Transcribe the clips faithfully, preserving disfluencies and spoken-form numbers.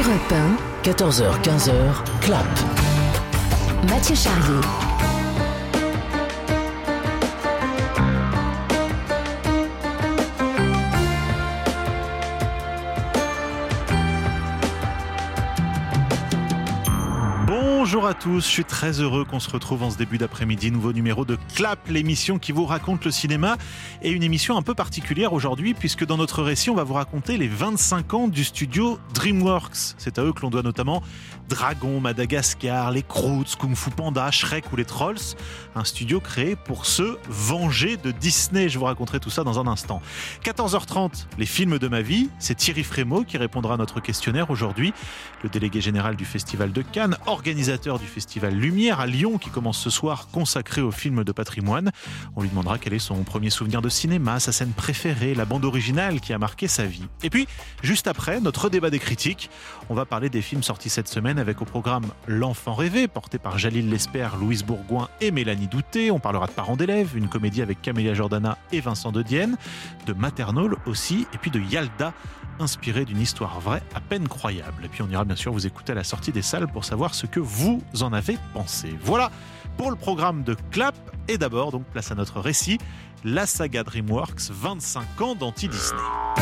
Europe un, quatorze heures quinze, Clap. Mathieu Charrier. Bonjour à tous, je suis très heureux qu'on se retrouve en ce début d'après-midi. Nouveau numéro de Clap, l'émission qui vous raconte le cinéma. Et une émission un peu particulière aujourd'hui, puisque dans notre récit, on va vous raconter les vingt-cinq ans du studio DreamWorks. C'est à eux que l'on doit notamment Dragon, Madagascar, les Croods, Kung Fu Panda, Shrek ou les Trolls. Un studio créé pour se venger de Disney. Je vous raconterai tout ça dans un instant. quatorze heures trente, les films de ma vie. C'est Thierry Frémaux qui répondra à notre questionnaire aujourd'hui. Le délégué général du Festival de Cannes, organisateur du Festival Lumière à Lyon qui commence ce soir, consacré aux films de patrimoine. On lui demandera quel est son premier souvenir de cinéma, sa scène préférée, la bande originale qui a marqué sa vie. Et puis, juste après, notre débat des critiques. On va parler des films sortis cette semaine avec au programme L'Enfant rêvé, porté par Jalil Lespert, Louise Bourgoin et Mélanie Douté. On parlera de Parents d'élèves, une comédie avec Camélia Jordana et Vincent De Dienne, de Maternal aussi, et puis de Yalda, inspiré d'une histoire vraie à peine croyable. Et puis on ira bien sûr vous écouter à la sortie des salles pour savoir ce que vous en avez pensé. Voilà pour le programme de Clap. Et d'abord, donc place à notre récit, la saga DreamWorks, vingt-cinq ans d'anti-Disney.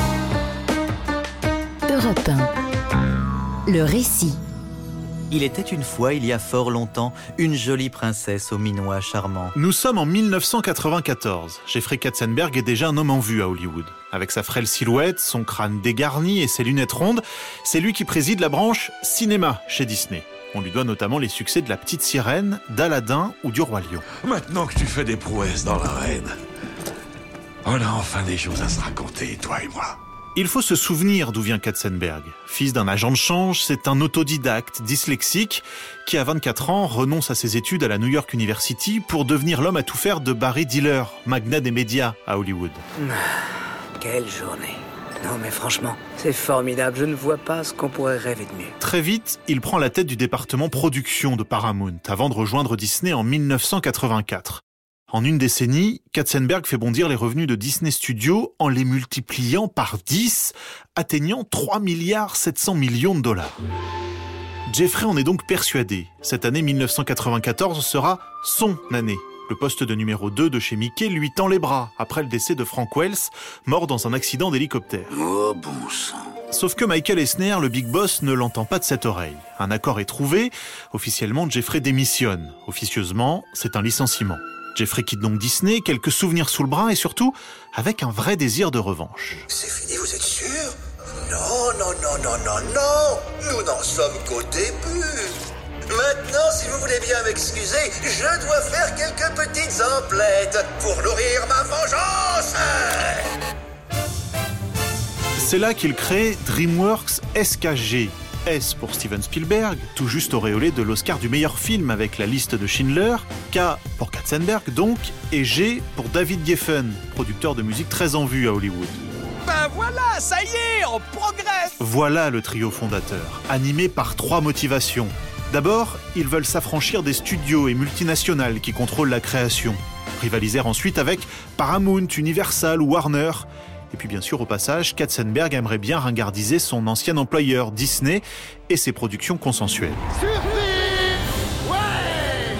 Europe un. Le récit. Il était une fois, il y a fort longtemps, une jolie princesse au minois charmant. Nous sommes en dix-neuf cent quatre-vingt-quatorze. Jeffrey Katzenberg est déjà un homme en vue à Hollywood. Avec sa frêle silhouette, son crâne dégarni et ses lunettes rondes, c'est lui qui préside la branche cinéma chez Disney. On lui doit notamment les succès de La Petite Sirène, d'Aladin ou du Roi Lion. Maintenant que tu fais des prouesses dans l'arène, on a enfin des choses à se raconter, toi et moi. Il faut se souvenir d'où vient Katzenberg. Fils d'un agent de change, c'est un autodidacte dyslexique qui, à vingt-quatre ans, renonce à ses études à la New York University pour devenir l'homme à tout faire de Barry Diller, magnat des médias à Hollywood. Quelle journée. Non mais franchement, c'est formidable, je ne vois pas ce qu'on pourrait rêver de mieux. Très vite, il prend la tête du département production de Paramount, avant de rejoindre Disney en dix-neuf cent quatre-vingt-quatre. En une décennie, Katzenberg fait bondir les revenus de Disney Studios en les multipliant par dix, atteignant trois milliards sept cents millions de dollars. Jeffrey en est donc persuadé. Cette année dix-neuf cent quatre-vingt-quatorze sera son année. Le poste de numéro deux de chez Mickey lui tend les bras après le décès de Frank Wells, mort dans un accident d'hélicoptère. Oh bon sang. Sauf que Michael Eisner, le big boss, ne l'entend pas de cette oreille. Un accord est trouvé. Officiellement, Jeffrey démissionne. Officieusement, c'est un licenciement. Jeffrey quitte donc Disney, quelques souvenirs sous le bras et surtout avec un vrai désir de revanche. C'est fini, vous êtes sûr ? Non, non, non, non, non, non ! Nous n'en sommes qu'au début. Maintenant, si vous voulez bien m'excuser, je dois faire quelques petites emplettes pour nourrir ma vengeance. C'est là qu'il crée DreamWorks S K G. S pour Steven Spielberg, tout juste auréolé de l'Oscar du meilleur film avec La Liste de Schindler, K pour Katzenberg donc, et G pour David Geffen, producteur de musique très en vue à Hollywood. Ben voilà, ça y est, on progresse. Voilà le trio fondateur, animé par trois motivations. D'abord, ils veulent s'affranchir des studios et multinationales qui contrôlent la création. Rivaliser ensuite avec Paramount, Universal ou Warner. Et puis bien sûr, au passage, Katzenberg aimerait bien ringardiser son ancien employeur Disney et ses productions consensuelles. Surprise ! Ouais !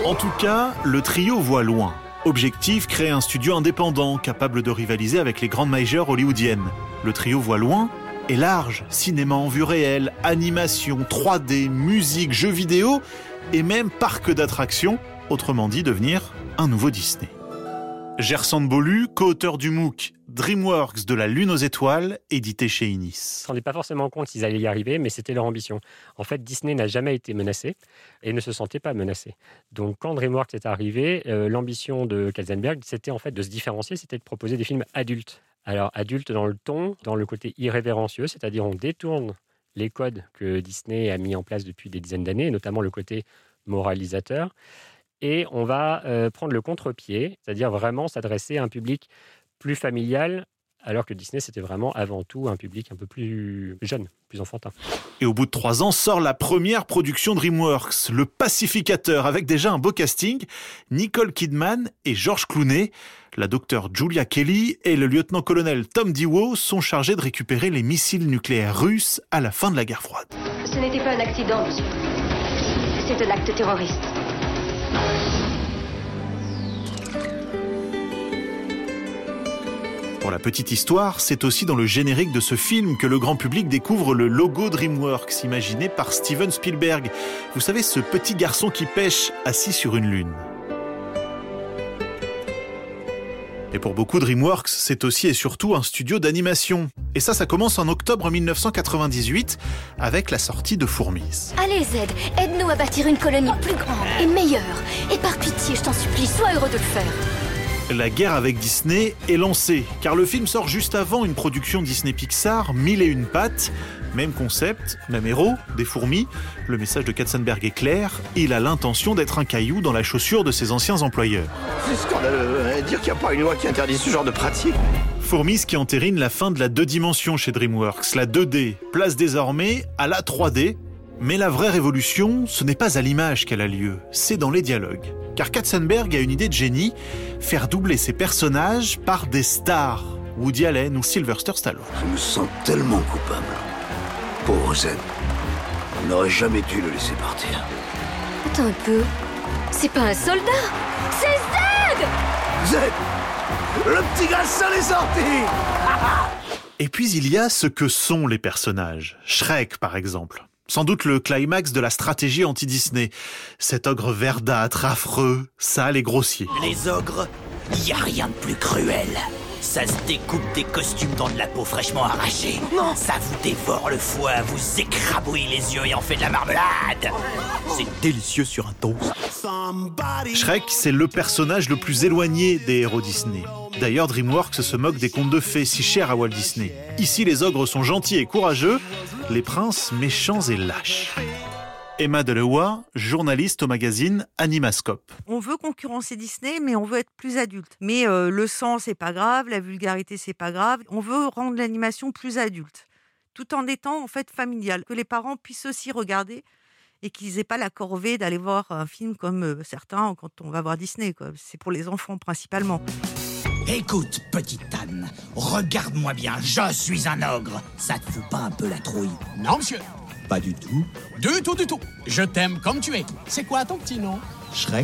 En tout cas, le trio voit loin. Objectif, créer un studio indépendant, capable de rivaliser avec les grandes majors hollywoodiennes. Le trio voit loin et large. Cinéma en vue réelle, animation, trois D, musique, jeux vidéo et même parc d'attractions. Autrement dit, devenir un nouveau Disney. Gerson Bolu, co-auteur du MOOC DreamWorks de la Lune aux étoiles, édité chez Inis. Ils ne se rendaient pas forcément compte qu'ils allaient y arriver, mais c'était leur ambition. En fait, Disney n'a jamais été menacé et ne se sentait pas menacé. Donc, quand DreamWorks est arrivé, euh, l'ambition de Katzenberg, c'était en fait de se différencier, c'était de proposer des films adultes. Alors, adultes dans le ton, dans le côté irrévérencieux, c'est-à-dire on détourne les codes que Disney a mis en place depuis des dizaines d'années, notamment le côté moralisateur. Et on va euh, prendre le contre-pied, c'est-à-dire vraiment s'adresser à un public plus familial alors que Disney, c'était vraiment avant tout un public un peu plus jeune, plus enfantin. Et au bout de trois ans, sort la première production DreamWorks, Le Pacificateur, avec déjà un beau casting, Nicole Kidman et George Clooney. La docteure Julia Kelly et le lieutenant-colonel Tom Dewey sont chargés de récupérer les missiles nucléaires russes à la fin de la guerre froide. Ce n'était pas un accident, monsieur. C'est de l'acte terroriste. Pour la petite histoire, c'est aussi dans le générique de ce film que le grand public découvre le logo DreamWorks, imaginé par Steven Spielberg. Vous savez, ce petit garçon qui pêche assis sur une lune. Et pour beaucoup, DreamWorks, c'est aussi et surtout un studio d'animation. Et ça, ça commence en octobre mille neuf cent quatre-vingt-dix-huit avec la sortie de Fourmise. Allez, Zed, aide-nous à bâtir une colonie plus grande et meilleure. Et par pitié, je t'en supplie, sois heureux de le faire. La guerre avec Disney est lancée, car le film sort juste avant une production Disney-Pixar, Mille et une pattes. Même concept, même héros, des fourmis. Le message de Katzenberg est clair, il a l'intention d'être un caillou dans la chaussure de ses anciens employeurs. C'est scandaleux, hein, dire qu'il n'y a pas une loi qui interdit ce genre de pratique. Fourmise qui entérine la fin de la deux dimensions chez DreamWorks, la deux D, place désormais à la trois D. Mais la vraie révolution, ce n'est pas à l'image qu'elle a lieu, c'est dans les dialogues. Car Katzenberg a une idée de génie, faire doubler ses personnages par des stars, Woody Allen ou Sylvester Stallone. Je me sens tellement coupable. Pauvre Zed. On n'aurait jamais dû le laisser partir. Attends un peu. C'est pas un soldat, c'est Zed! Zed! Le petit garçon est sorti! Et puis il y a ce que sont les personnages. Shrek, par exemple. Sans doute le climax de la stratégie anti-Disney. Cet ogre verdâtre, affreux, sale et grossier. Les ogres, y a rien de plus cruel. Ça se découpe des costumes dans de la peau fraîchement arrachée. Non. Ça vous dévore le foie, vous écrabouille les yeux et en fait de la marmelade. C'est délicieux sur un toast. Shrek, c'est le personnage le plus éloigné des héros Disney. D'ailleurs, DreamWorks se moque des contes de fées si chers à Walt Disney. Ici, les ogres sont gentils et courageux, les princes méchants et lâches. Emma Delewa, journaliste au magazine Animascope. On veut concurrencer Disney, mais on veut être plus adulte. Mais euh, le sang, c'est pas grave, la vulgarité, c'est pas grave. On veut rendre l'animation plus adulte, tout en étant en fait familiale, que les parents puissent aussi regarder et qu'ils n'aient pas la corvée d'aller voir un film comme euh, certains quand on va voir Disney, quoi. C'est pour les enfants principalement. Écoute, petite Anne, regarde-moi bien, je suis un ogre. Ça te fout pas un peu la trouille? Non, monsieur. Pas du tout. Du tout, du tout. Je t'aime comme tu es. C'est quoi ton petit nom? Shrek.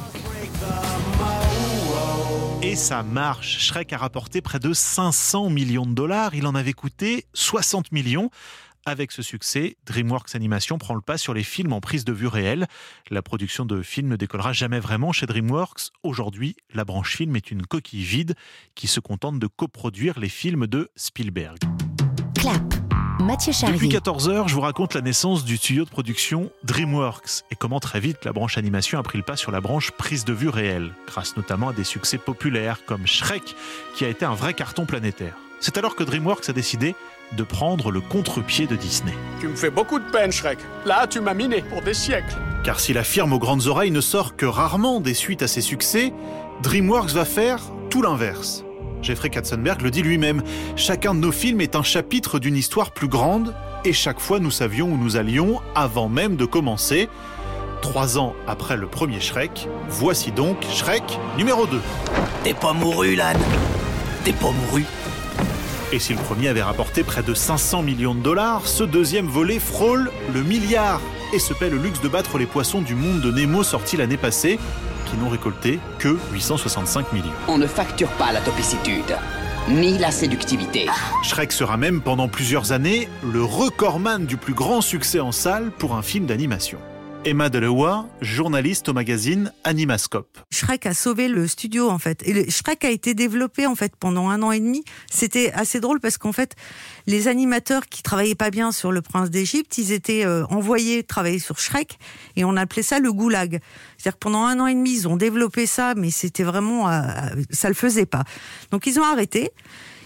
Et ça marche. Shrek a rapporté près de cinq cents millions de dollars. Il en avait coûté soixante millions. Avec ce succès, DreamWorks Animation prend le pas sur les films en prise de vue réelle. La production de films ne décollera jamais vraiment chez DreamWorks. Aujourd'hui, la branche film est une coquille vide qui se contente de coproduire les films de Spielberg. Clap. Mathieu Charrier. Depuis quatorze heures, je vous raconte la naissance du studio de production DreamWorks et comment très vite la branche animation a pris le pas sur la branche prise de vue réelle, grâce notamment à des succès populaires comme Shrek, qui a été un vrai carton planétaire. C'est alors que DreamWorks a décidé de prendre le contre-pied de Disney. Tu me fais beaucoup de peine, Shrek. Là, tu m'as miné pour des siècles. Car si la firme aux grandes oreilles ne sort que rarement des suites à ses succès, DreamWorks va faire tout l'inverse. Jeffrey Katzenberg le dit lui-même, chacun de nos films est un chapitre d'une histoire plus grande et chaque fois nous savions où nous allions avant même de commencer. Trois ans après le premier Shrek, voici donc Shrek numéro deux. T'es pas mouru, l'âne. T'es pas mouru. Et si le premier avait rapporté près de cinq cents millions de dollars, ce deuxième volet frôle le milliard et se paie le luxe de battre les poissons du monde de Nemo sorti l'année passée, qui n'ont récolté que huit cent soixante-cinq millions. On ne facture pas la topicitude, ni la séductivité. Shrek sera même pendant plusieurs années le recordman du plus grand succès en salle pour un film d'animation. Emma Delewa, journaliste au magazine Animascope. Shrek a sauvé le studio en fait. Et le Shrek a été développé en fait pendant un an et demi. C'était assez drôle parce qu'en fait, les animateurs qui travaillaient pas bien sur Le Prince d'Égypte, ils étaient euh, envoyés travailler sur Shrek et on appelait ça le goulag. C'est-à-dire que pendant un an et demi, ils ont développé ça, mais c'était vraiment, euh, ça le faisait pas. Donc ils ont arrêté.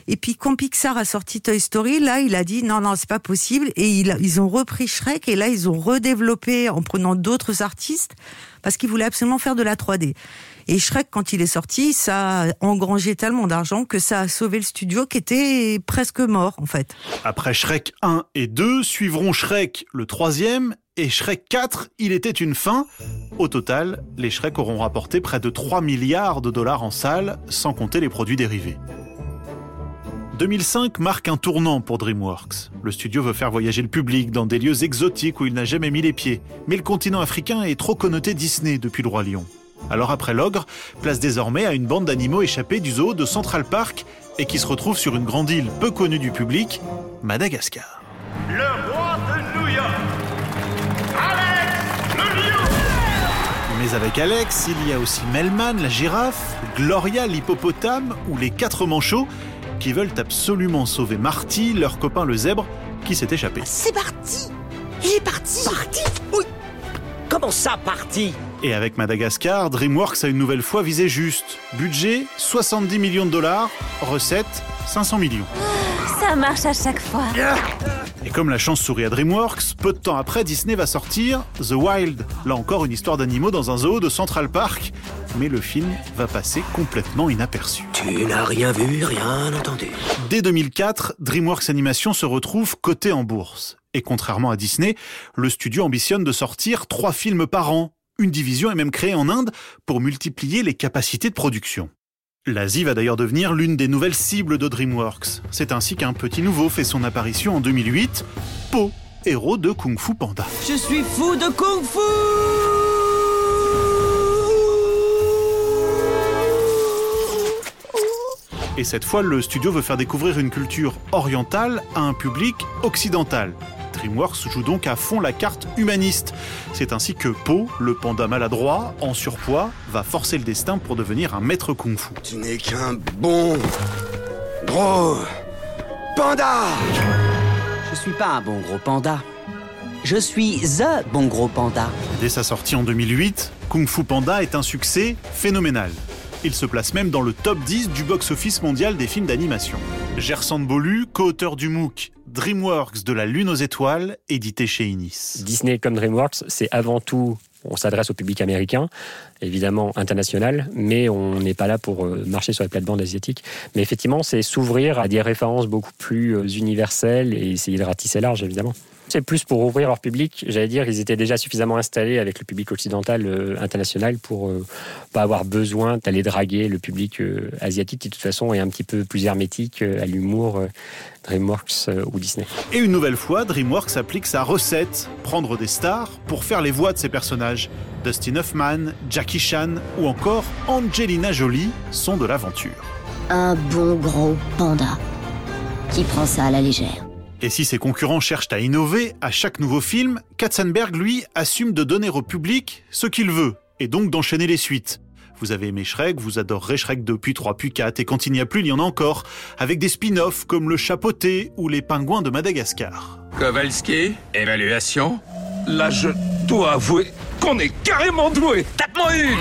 Et puis quand Pixar a sorti Toy Story, là, il a dit non, non, c'est pas possible. Et il a, ils ont repris Shrek et là, ils ont redéveloppé en prenant d'autres artistes parce qu'ils voulaient absolument faire de la trois D. Et Shrek, quand il est sorti, ça a engrangé tellement d'argent que ça a sauvé le studio qui était presque mort, en fait. Après Shrek un et deux, suivront Shrek le troisième et Shrek quatre, il était une fin. Au total, les Shrek auront rapporté près de trois milliards de dollars en salle, sans compter les produits dérivés. deux mille cinq marque un tournant pour DreamWorks. Le studio veut faire voyager le public dans des lieux exotiques où il n'a jamais mis les pieds. Mais le continent africain est trop connoté Disney depuis le Roi Lion. Alors après l'ogre, place désormais à une bande d'animaux échappés du zoo de Central Park et qui se retrouve sur une grande île peu connue du public, Madagascar. Le roi de New York, Alex le lion. Mais avec Alex, il y a aussi Melman, la girafe, Gloria, l'hippopotame ou les quatre manchots qui veulent absolument sauver Marty, leur copain le zèbre, qui s'est échappé. C'est parti. Il est parti. Parti. Oui. Comment ça, parti? Et avec Madagascar, DreamWorks a une nouvelle fois visé juste. Budget, soixante-dix millions de dollars. Recettes, cinq cents millions. Ça marche à chaque fois. Et comme la chance sourit à DreamWorks, peu de temps après, Disney va sortir The Wild. Là encore, une histoire d'animaux dans un zoo de Central Park. Mais le film va passer complètement inaperçu. Tu n'as rien vu, rien entendu. Dès deux mille quatre, DreamWorks Animation se retrouve coté en bourse. Et contrairement à Disney, le studio ambitionne de sortir trois films par an. Une division est même créée en Inde pour multiplier les capacités de production. L'Asie va d'ailleurs devenir l'une des nouvelles cibles de DreamWorks. C'est ainsi qu'un petit nouveau fait son apparition en deux mille huit, Po, héros de Kung Fu Panda. Je suis fou de Kung Fu! Et cette fois, le studio veut faire découvrir une culture orientale à un public occidental. DreamWorks joue donc à fond la carte humaniste. C'est ainsi que Po, le panda maladroit, en surpoids, va forcer le destin pour devenir un maître kung-fu. Tu n'es qu'un bon gros panda. Je suis pas un bon gros panda. Je suis the bon gros panda. Dès sa sortie en deux mille huit, Kung Fu Panda est un succès phénoménal. Il se place même dans le top dix du box-office mondial des films d'animation. Gersan Bolu, co-auteur du MOOC DreamWorks de la Lune aux étoiles, édité chez Inis. Disney comme DreamWorks, c'est avant tout, on s'adresse au public américain, évidemment international, mais on n'est pas là pour marcher sur les plates-bandes asiatiques. Mais effectivement, c'est s'ouvrir à des références beaucoup plus universelles et essayer de ratisser large, évidemment. C'est plus pour ouvrir leur public. J'allais dire, ils étaient déjà suffisamment installés avec le public occidental euh, international pour euh, pas avoir besoin d'aller draguer le public euh, asiatique qui, de toute façon, est un petit peu plus hermétique euh, à l'humour euh, DreamWorks euh, ou Disney. Et une nouvelle fois, DreamWorks applique sa recette, prendre des stars pour faire les voix de ses personnages. Dustin Hoffman, Jackie Chan ou encore Angelina Jolie sont de l'aventure. Un bon gros panda qui prend ça à la légère. Et si ses concurrents cherchent à innover, à chaque nouveau film, Katzenberg, lui, assume de donner au public ce qu'il veut, et donc d'enchaîner les suites. Vous avez aimé Shrek, vous adorerez Shrek deux, puis trois, puis quatre, et quand il n'y a plus, il y en a encore, avec des spin-offs comme Le Chapeauté ou Les Pingouins de Madagascar. Kowalski, évaluation. Là, je dois avouer qu'on est carrément doué. Tape-moi une.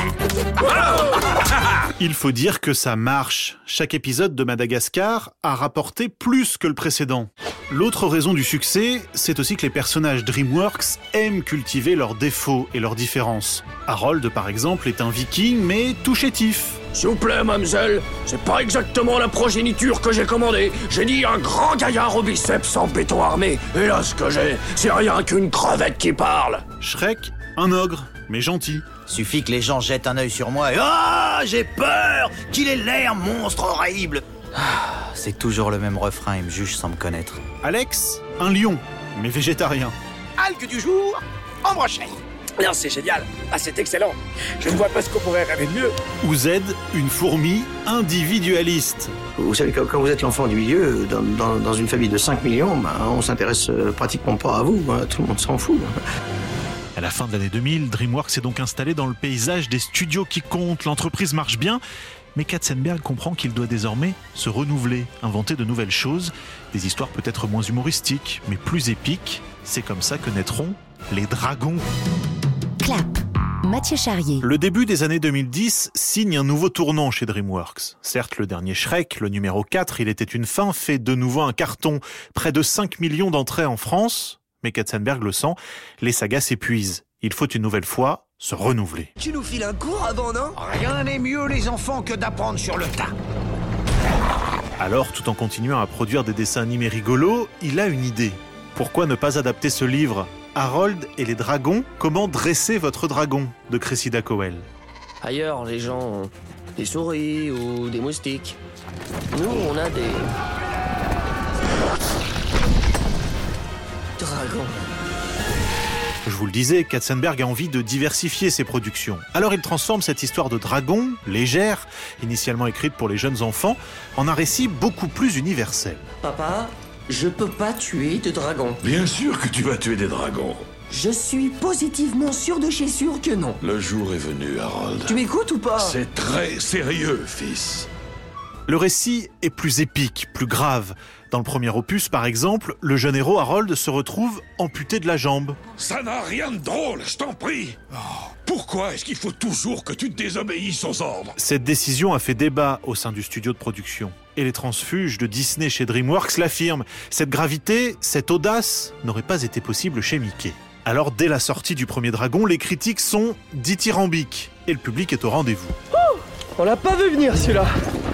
Il faut dire que ça marche. Chaque épisode de Madagascar a rapporté plus que le précédent. L'autre raison du succès, c'est aussi que les personnages DreamWorks aiment cultiver leurs défauts et leurs différences. Harold, par exemple, est un viking, mais tout chétif. S'il vous plaît, mademoiselle, c'est pas exactement la progéniture que j'ai commandée. J'ai dit un grand gaillard au biceps en béton armé. Et là, ce que j'ai, c'est rien qu'une crevette qui parle. Shrek, un ogre, mais gentil. Suffit que les gens jettent un œil sur moi et ah, oh, j'ai peur qu'il ait l'air monstre horrible. Ah, c'est toujours le même refrain, il me juge sans me connaître. Alex, un lion, mais végétarien. Algue du jour, en brochette. Non, c'est génial. Ah, c'est excellent. Je ne vois pas ce qu'on pourrait rêver de mieux. Ou Z, une fourmi individualiste. Vous savez, quand vous êtes l'enfant du milieu, dans, dans, dans une famille de cinq millions, ben, on s'intéresse pratiquement pas à vous. Hein. Tout le monde s'en fout. À la fin de l'année deux mille, DreamWorks s'est donc installé dans le paysage des studios qui comptent. L'entreprise marche bien, mais Katzenberg comprend qu'il doit désormais se renouveler, inventer de nouvelles choses, des histoires peut-être moins humoristiques, mais plus épiques. C'est comme ça que naîtront les dragons. Clap, Mathieu Charrier. Le début des années deux mille dix signe un nouveau tournant chez DreamWorks. Certes, le dernier Shrek, le numéro quatre, Il était une fin, fait de nouveau un carton. Près de cinq millions d'entrées en France. Mais Katzenberg le sent, les sagas s'épuisent. Il faut une nouvelle fois se renouveler. Tu nous files un cours avant, non? Rien n'est mieux, les enfants, que d'apprendre sur le tas. Alors, tout en continuant à produire des dessins animés rigolos, il a une idée. Pourquoi ne pas adapter ce livre, Harold et les dragons, comment dresser votre dragon, de Cressida Cowell? Ailleurs, les gens ont des souris ou des moustiques. Nous, on a des... dragons. Je vous le disais, Katzenberg a envie de diversifier ses productions. Alors il transforme cette histoire de dragon, légère, initialement écrite pour les jeunes enfants, en un récit beaucoup plus universel. Papa, je peux pas tuer de dragons. Bien sûr que tu vas tuer des dragons. Je suis positivement sûr de chez sûr que non. Le jour est venu, Harold. Tu m'écoutes ou pas? C'est très sérieux, fils. Le récit est plus épique, plus grave. Dans le premier opus, par exemple, le jeune héros Harold se retrouve amputé de la jambe. Ça n'a rien de drôle, je t'en prie. Oh, pourquoi est-ce qu'il faut toujours que tu désobéisses aux ordres? Cette décision a fait débat au sein du studio de production. Et les transfuges de Disney chez DreamWorks l'affirment. Cette gravité, cette audace n'aurait pas été possible chez Mickey. Alors, dès la sortie du premier Dragon, les critiques sont dithyrambiques. Et le public est au rendez-vous. Oh, on l'a pas vu venir, celui-là.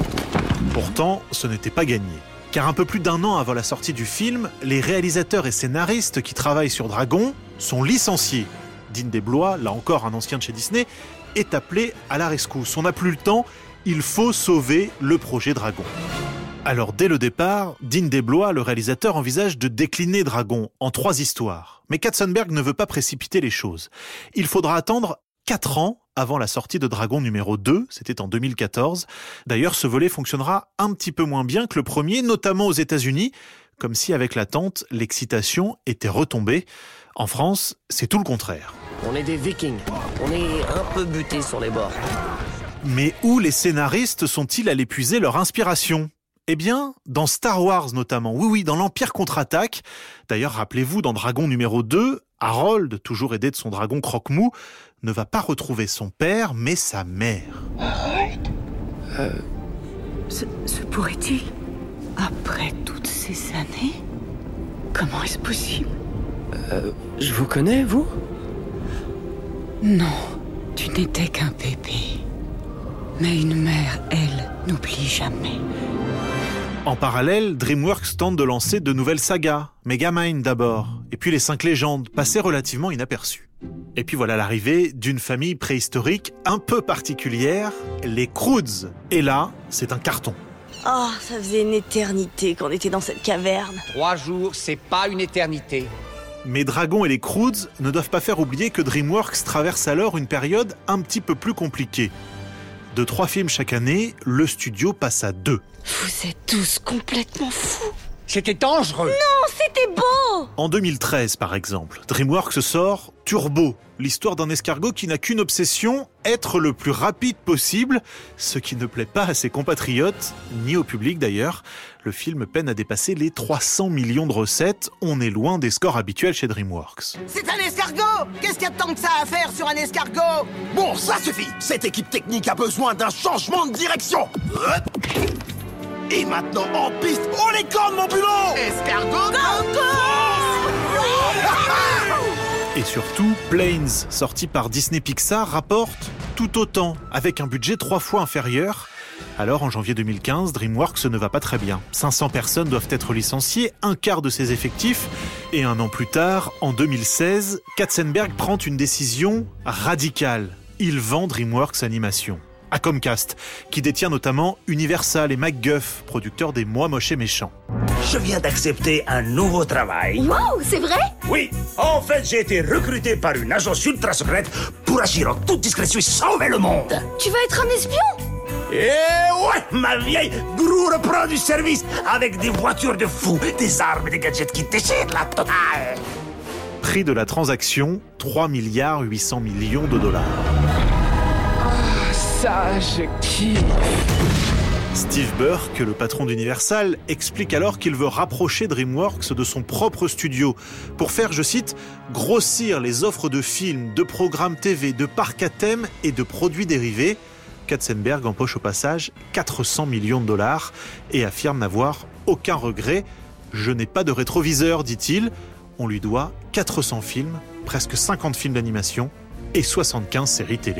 Pourtant, ce n'était pas gagné. Car un peu plus d'un an avant la sortie du film, les réalisateurs et scénaristes qui travaillent sur Dragon sont licenciés. Dean Desblois, là encore un ancien de chez Disney, est appelé à la rescousse. On n'a plus le temps, il faut sauver le projet Dragon. Alors dès le départ, Dean Desblois, le réalisateur, envisage de décliner Dragon en trois histoires. Mais Katzenberg ne veut pas précipiter les choses. Il faudra attendre quatre ans avant la sortie de Dragon numéro deux, c'était en deux mille quatorze. D'ailleurs, ce volet fonctionnera un petit peu moins bien que le premier, notamment aux États-Unis, comme si avec l'attente, l'excitation était retombée. En France, c'est tout le contraire. On est des vikings, on est un peu butés sur les bords. Mais où les scénaristes sont-ils allés puiser leur inspiration ? Eh bien, dans Star Wars notamment, oui oui, dans l'Empire contre-attaque. D'ailleurs, rappelez-vous, dans Dragon numéro deux, Harold, toujours aidé de son dragon Croque-Mou, ne va pas retrouver son père, mais sa mère. Harold Euh... Se, se pourrait-il, après toutes ces années? Comment est-ce possible? Euh... Je vous connais, vous? Non, tu n'étais qu'un bébé. Mais une mère, elle, n'oublie jamais. En parallèle, DreamWorks tente de lancer de nouvelles sagas. Megamind d'abord, et puis les cinq légendes, passées relativement inaperçues. Et puis voilà l'arrivée d'une famille préhistorique un peu particulière, les Croods. Et là, c'est un carton. Oh, ça faisait une éternité qu'on était dans cette caverne. Trois jours, c'est pas une éternité. Mais Dragon et les Croods ne doivent pas faire oublier que DreamWorks traverse alors une période un petit peu plus compliquée. De trois films chaque année, le studio passe à deux. Vous êtes tous complètement fous. C'était dangereux. Non, c'était beau. En deux mille treize, par exemple, DreamWorks sort Turbo, l'histoire d'un escargot qui n'a qu'une obsession, être le plus rapide possible, ce qui ne plaît pas à ses compatriotes, ni au public d'ailleurs. Le film peine à dépasser les trois cents millions de recettes, on est loin des scores habituels chez DreamWorks. C'est un escargot. Qu'est-ce qu'il y a de tant que ça à faire sur un escargot? Bon, ça suffit. Cette équipe technique a besoin d'un changement de direction. Et maintenant, en piste, on les corne, mon bulot! Escargot, Et surtout, Planes, sorti par Disney Pixar, rapporte tout autant, avec un budget trois fois inférieur. Alors, en janvier deux mille quinze, DreamWorks ne va pas très bien. cinq cents personnes doivent être licenciées, un quart de ses effectifs. Et un an plus tard, en deux mille seize, Katzenberg prend une décision radicale. Il vend DreamWorks Animation à Comcast, qui détient notamment Universal et MacGuff, producteurs des Moi Moche et Méchant. Je viens d'accepter un nouveau travail. Waouh, c'est vrai? Oui, en fait, j'ai été recruté par une agence ultra secrète pour agir en toute discrétion et sauver le monde. Tu vas être un espion? Et ouais, ma vieille Gru reprend du service avec des voitures de fous, des armes et des gadgets qui déchirent la totale. Prix de la transaction, trois milliards huit cents millions de dollars. Ça, je kiffe. Steve Burke, le patron d'Universal, explique alors qu'il veut rapprocher DreamWorks de son propre studio pour faire, je cite, « grossir les offres de films, de programmes T V, de parcs à thème et de produits dérivés ». Katzenberg empoche au passage quatre cents millions de dollars et affirme n'avoir aucun regret. « Je n'ai pas de rétroviseur », dit-il. On lui doit quatre cents films, presque cinquante films d'animation et soixante-quinze séries télé.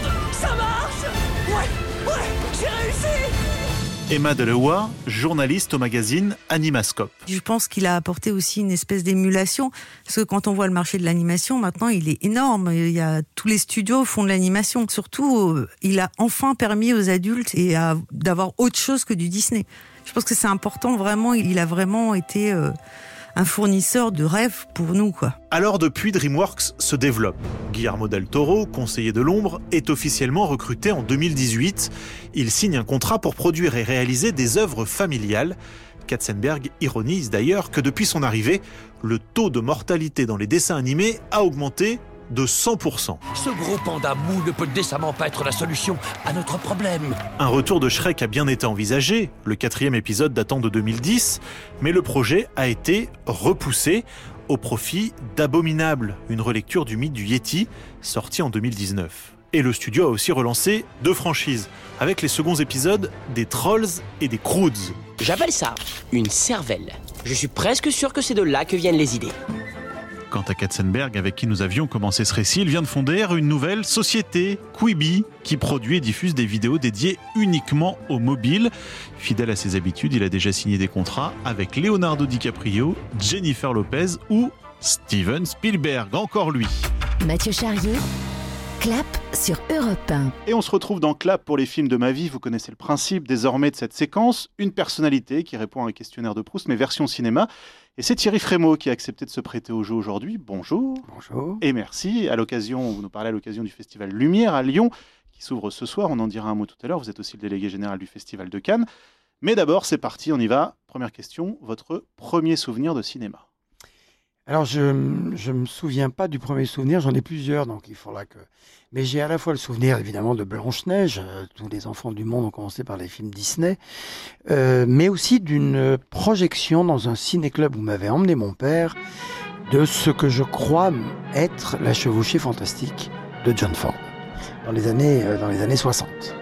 Ça marche! Ouais, ouais, j'ai réussi! Emma Delewa, journaliste au magazine Animascope. Je pense qu'il a apporté aussi une espèce d'émulation, parce que quand on voit le marché de l'animation, maintenant, il est énorme. Il y a, tous les studios font de l'animation. Surtout, il a enfin permis aux adultes et à, d'avoir autre chose que du Disney. Je pense que c'est important, vraiment. Il a vraiment été... Euh, un fournisseur de rêves pour nous, quoi. Alors depuis, DreamWorks se développe. Guillermo del Toro, conseiller de l'ombre, est officiellement recruté en deux mille dix-huit. Il signe un contrat pour produire et réaliser des œuvres familiales. Katzenberg ironise d'ailleurs que depuis son arrivée, le taux de mortalité dans les dessins animés a augmenté de cent pour cent. Ce gros panda mou ne peut décemment pas être la solution à notre problème. Un retour de Shrek a bien été envisagé, le quatrième épisode datant de deux mille dix, mais le projet a été repoussé au profit d'Abominable, une relecture du mythe du Yéti, sorti en deux mille dix-neuf. Et le studio a aussi relancé deux franchises, avec les seconds épisodes des Trolls et des Croods. J'appelle ça une cervelle. Je suis presque sûr que c'est de là que viennent les idées. Quant à Katzenberg, avec qui nous avions commencé ce récit, il vient de fonder une nouvelle société, Quibi, qui produit et diffuse des vidéos dédiées uniquement aux mobiles. Fidèle à ses habitudes, il a déjà signé des contrats avec Leonardo DiCaprio, Jennifer Lopez ou Steven Spielberg, encore lui. Mathieu Charrier, Clap sur Europe un. Et on se retrouve dans Clap pour les films de ma vie. Vous connaissez le principe désormais de cette séquence. Une personnalité qui répond à un questionnaire de Proust, mais version cinéma. Et c'est Thierry Frémaux qui a accepté de se prêter au jeu aujourd'hui. Bonjour. Bonjour. Et merci. À l'occasion, vous nous parlez à l'occasion du Festival Lumière à Lyon, qui s'ouvre ce soir. On en dira un mot tout à l'heure. Vous êtes aussi le délégué général du Festival de Cannes. Mais d'abord, c'est parti, on y va. Première question, votre premier souvenir de cinéma? Alors, je ne me souviens pas du premier souvenir, j'en ai plusieurs, donc il faudra que... Mais j'ai à la fois le souvenir, évidemment, de Blanche-Neige, euh, tous les enfants du monde ont commencé par les films Disney, euh, mais aussi d'une projection dans un ciné-club où m'avait emmené mon père, de ce que je crois être La Chevauchée fantastique de John Ford, dans les années, euh, dans les années soixante.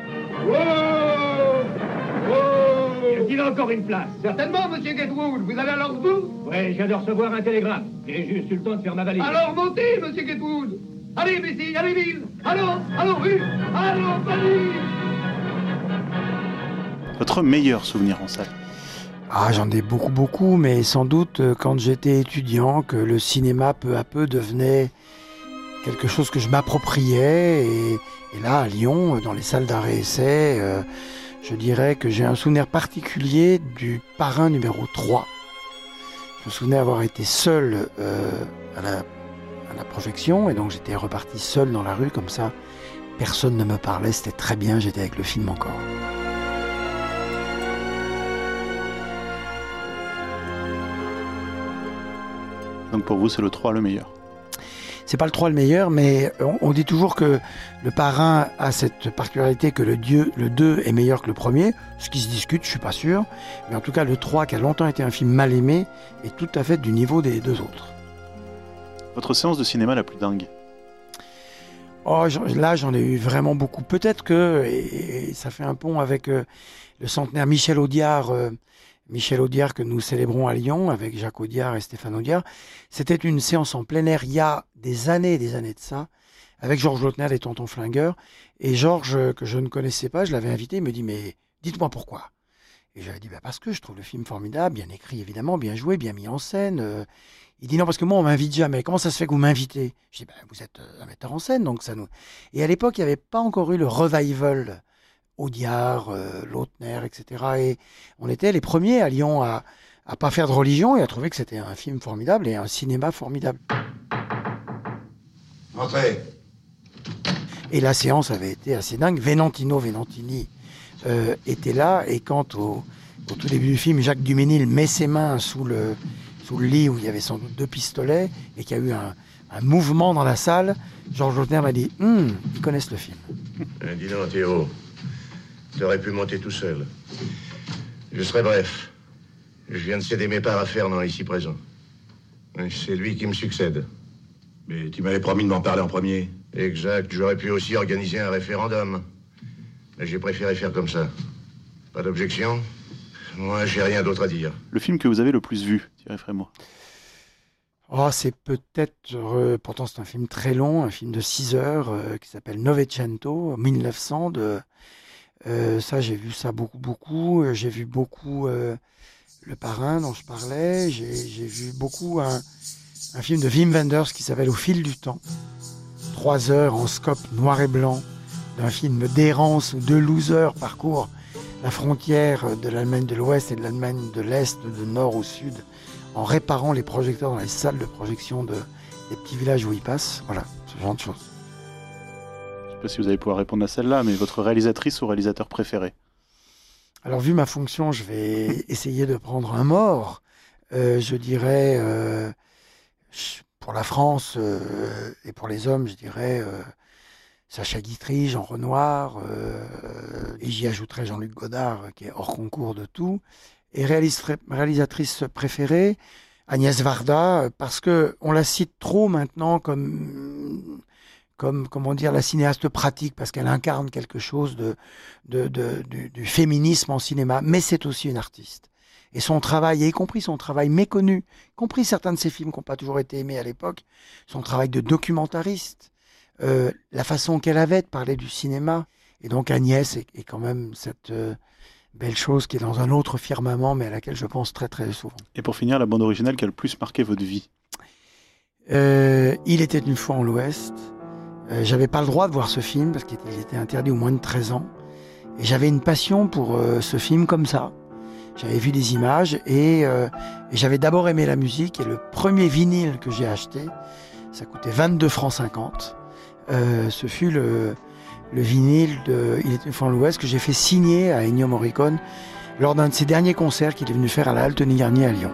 Il a encore une place. Certainement, monsieur Getwood. Vous avez alors vous? Oui, je viens de recevoir un télégramme. J'ai juste eu le temps de faire ma valise. Alors montez, monsieur Getwood. Allez, Messi, allez, Ville. Allons, allons, rue. Allons, Paris. Votre meilleur souvenir en salle? Ah, j'en ai beaucoup, beaucoup, mais sans doute euh, quand j'étais étudiant, que le cinéma, peu à peu, devenait quelque chose que je m'appropriais. Et, et là, à Lyon, dans les salles d'arrêt-essai... Euh, je dirais que j'ai un souvenir particulier du Parrain numéro trois. Je me souvenais avoir été seul euh, à, la, à la projection, et donc j'étais reparti seul dans la rue, comme ça, personne ne me parlait, c'était très bien, j'étais avec le film encore. Donc pour vous, c'est le trois le meilleur? C'est pas le trois le meilleur, mais on, on dit toujours que le Parrain a cette particularité que le, dieu, le deux est meilleur que le premier, ce qui se discute, je suis pas sûr. Mais en tout cas, le trois, qui a longtemps été un film mal aimé, est tout à fait du niveau des deux autres. Votre séance de cinéma la plus dingue? Oh, là, j'en ai eu vraiment beaucoup. Peut-être que, et, et ça fait un pont avec euh, le centenaire Michel Audiard, euh, Michel Audiard que nous célébrons à Lyon avec Jacques Audiard et Stéphane Audiard. C'était une séance en plein air il y a des années et des années de ça, avec Georges Lautner des Tontons Flingueurs. Et Georges, que je ne connaissais pas, je l'avais invité, il me dit « mais dites-moi pourquoi ?» Et j'avais dit bah, « parce que je trouve le film formidable, bien écrit évidemment, bien joué, bien mis en scène. Euh, » Il dit « non, parce que moi on m'invite jamais. Comment ça se fait que vous m'invitez ?» Je dis bah, « vous êtes un metteur en scène, donc ça nous... » Et à l'époque, il n'y avait pas encore eu le revival Audiard, euh, Lautner, et cetera. Et on était les premiers à Lyon à ne pas faire de religion et à trouver que c'était un film formidable et un cinéma formidable. Entrez. Et la séance avait été assez dingue. Venantino Venantini euh, était là, et quand au, au tout début du film, Jacques Duménil met ses mains sous le, sous le lit où il y avait sans doute deux pistolets et qu'il y a eu un, un mouvement dans la salle, Georges Lautner m'a dit hm, ils connaissent le film. Eh, dis donc, Théo. T'aurais pu monter tout seul. Je serai bref. Je viens de céder mes parts à Fernand, ici présent. C'est lui qui me succède. Mais tu m'avais promis de m'en parler en premier. Exact. J'aurais pu aussi organiser un référendum. Mais j'ai préféré faire comme ça. Pas d'objection? Moi, j'ai rien d'autre à dire. Le film que vous avez le plus vu, Thierry Frémaux? Oh, c'est peut-être... Euh, pourtant, c'est un film très long, un film de six heures, euh, qui s'appelle Novecento, mille neuf cents. De, euh, ça, j'ai vu ça beaucoup, beaucoup. J'ai vu beaucoup euh, Le Parrain, dont je parlais. J'ai, j'ai vu beaucoup un, un film de Wim Wenders qui s'appelle Au fil du temps. Trois heures en scope noir et blanc, d'un film d'errance où deux losers parcourent la frontière de l'Allemagne de l'Ouest et de l'Allemagne de l'Est, de nord au sud, en réparant les projecteurs dans les salles de projection de, des petits villages où ils passent. Voilà, ce genre de choses. Je ne sais pas si vous allez pouvoir répondre à celle-là, mais votre réalisatrice ou réalisateur préféré? Alors, vu ma fonction, je vais essayer de prendre un mort. Euh, je dirais, euh, pour la France euh, et pour les hommes, je dirais euh, Sacha Guitry, Jean Renoir, euh, et j'y ajouterai Jean-Luc Godard, qui est hors concours de tout. Et réalisatrice préférée, Agnès Varda, parce qu'on la cite trop maintenant comme, comme comment dire, la cinéaste pratique, parce qu'elle incarne quelque chose de, de, de, du, du féminisme en cinéma, mais c'est aussi une artiste. Et son travail, et y compris son travail méconnu, y compris certains de ses films qui n'ont pas toujours été aimés à l'époque, son travail de documentariste, euh, la façon qu'elle avait de parler du cinéma. Et donc Agnès est, est quand même cette... Euh, belle chose qui est dans un autre firmament, mais à laquelle je pense très très souvent. Et pour finir, la bande originale qui a le plus marqué votre vie? euh, Il était une fois en l'Ouest. Euh, j'avais pas le droit de voir ce film parce qu'il était interdit aux moins de treize ans. Et j'avais une passion pour euh, ce film comme ça. J'avais vu des images et, euh, et j'avais d'abord aimé la musique. Et le premier vinyle que j'ai acheté, ça coûtait vingt-deux francs cinquante. Euh, ce fut le... le vinyle de Il était une fois en l'Ouest que j'ai fait signer à Ennio Morricone lors d'un de ses derniers concerts qu'il est venu faire à la Halte Nigarnier à Lyon.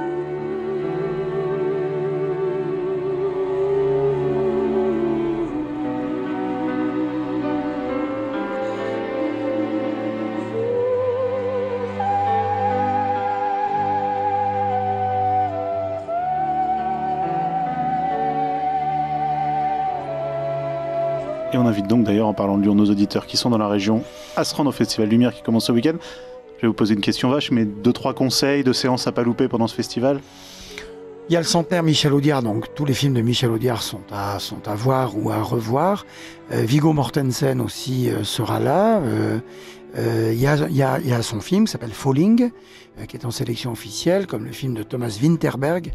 Et on invite donc d'ailleurs, en parlant de Lyon, nos auditeurs qui sont dans la région à se rendre au Festival Lumière qui commence ce week-end. Je vais vous poser une question vache, mais deux, trois conseils de séances à pas louper pendant ce festival? Il y a le centenaire Michel Audiard, donc tous les films de Michel Audiard sont à, sont à voir ou à revoir. Euh, Viggo Mortensen aussi euh, sera là. Euh, euh, il, y a, il, y a, il y a son film qui s'appelle Falling, euh, qui est en sélection officielle, comme le film de Thomas Winterberg,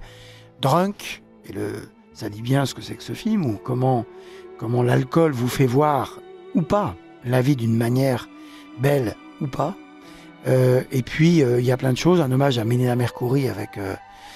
Drunk, et le, ça dit bien ce que c'est que ce film, ou comment... comment l'alcool vous fait voir, ou pas, la vie d'une manière belle ou pas. Euh, et puis, il euh, y a plein de choses, un hommage à Mélina Mercouri avec, euh,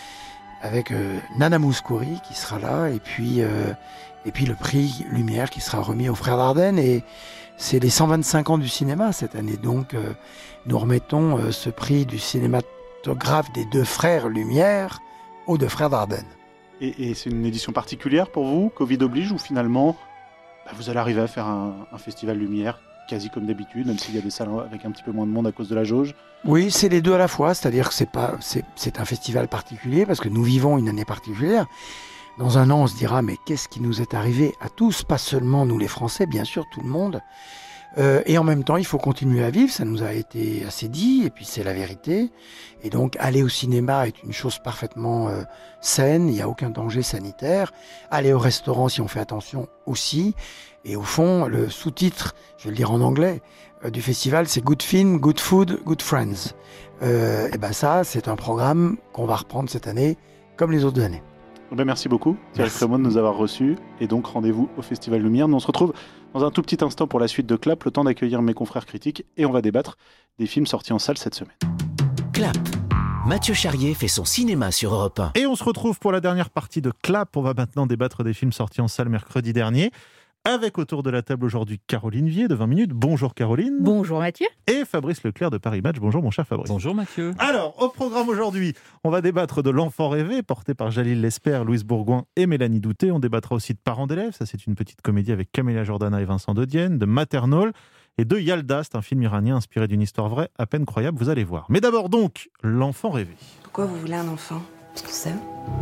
avec euh, Nana Mouskouri qui sera là, et puis, euh, et puis le prix Lumière qui sera remis aux Frères Dardenne. Et c'est les cent vingt-cinq ans du cinéma cette année, donc euh, nous remettons euh, ce prix du cinématographe des deux Frères Lumière aux deux Frères Dardenne. Et, et c'est une édition particulière pour vous, Covid oblige, ou finalement... Bah, vous allez arriver à faire un, un festival Lumière quasi comme d'habitude, même s'il y a des salles avec un petit peu moins de monde à cause de la jauge? Oui, c'est les deux à la fois, c'est-à-dire que c'est pas, c'est, c'est un festival particulier parce que nous vivons une année particulière. Dans un an, on se dira, mais qu'est-ce qui nous est arrivé à tous, pas seulement nous les Français, bien sûr, tout le monde. Euh, et en même temps, il faut continuer à vivre, ça nous a été assez dit, et puis c'est la vérité. Et donc, aller au cinéma est une chose parfaitement euh, saine, il n'y a aucun danger sanitaire. Aller au restaurant, si on fait attention, aussi. Et au fond, le sous-titre, je vais le dire en anglais, euh, du festival, c'est Good Film, Good Food, Good Friends. Euh, et ben ça, c'est un programme qu'on va reprendre cette année, comme les autres années. Ben merci beaucoup, Thierry Frémaux, de nous avoir reçus. Et donc, rendez-vous au Festival Lumière. Nous, on se retrouve dans un tout petit instant pour la suite de Clap, le temps d'accueillir mes confrères critiques. Et on va débattre des films sortis en salle cette semaine. Clap. Mathieu Charrier fait son cinéma sur Europe un. Et on se retrouve pour la dernière partie de Clap. On va maintenant débattre des films sortis en salle mercredi dernier. Avec autour de la table aujourd'hui Caroline Vier de vingt minutes. Bonjour Caroline. Bonjour Mathieu. Et Fabrice Leclerc de Paris Match. Bonjour mon cher Fabrice. Bonjour Mathieu. Alors, au programme aujourd'hui, on va débattre de L'Enfant rêvé, porté par Jalil Lesper, Louise Bourgoin et Mélanie Douté. On débattra aussi de Parents d'élèves, ça c'est une petite comédie avec Camélia Jordana et Vincent Dedienne, de Maternal. et de Yalda, c'est un film iranien inspiré d'une histoire vraie, à peine croyable, vous allez voir. Mais d'abord donc, l'enfant rêvé. Pourquoi vous voulez un enfant? Parce qu'on s'aime.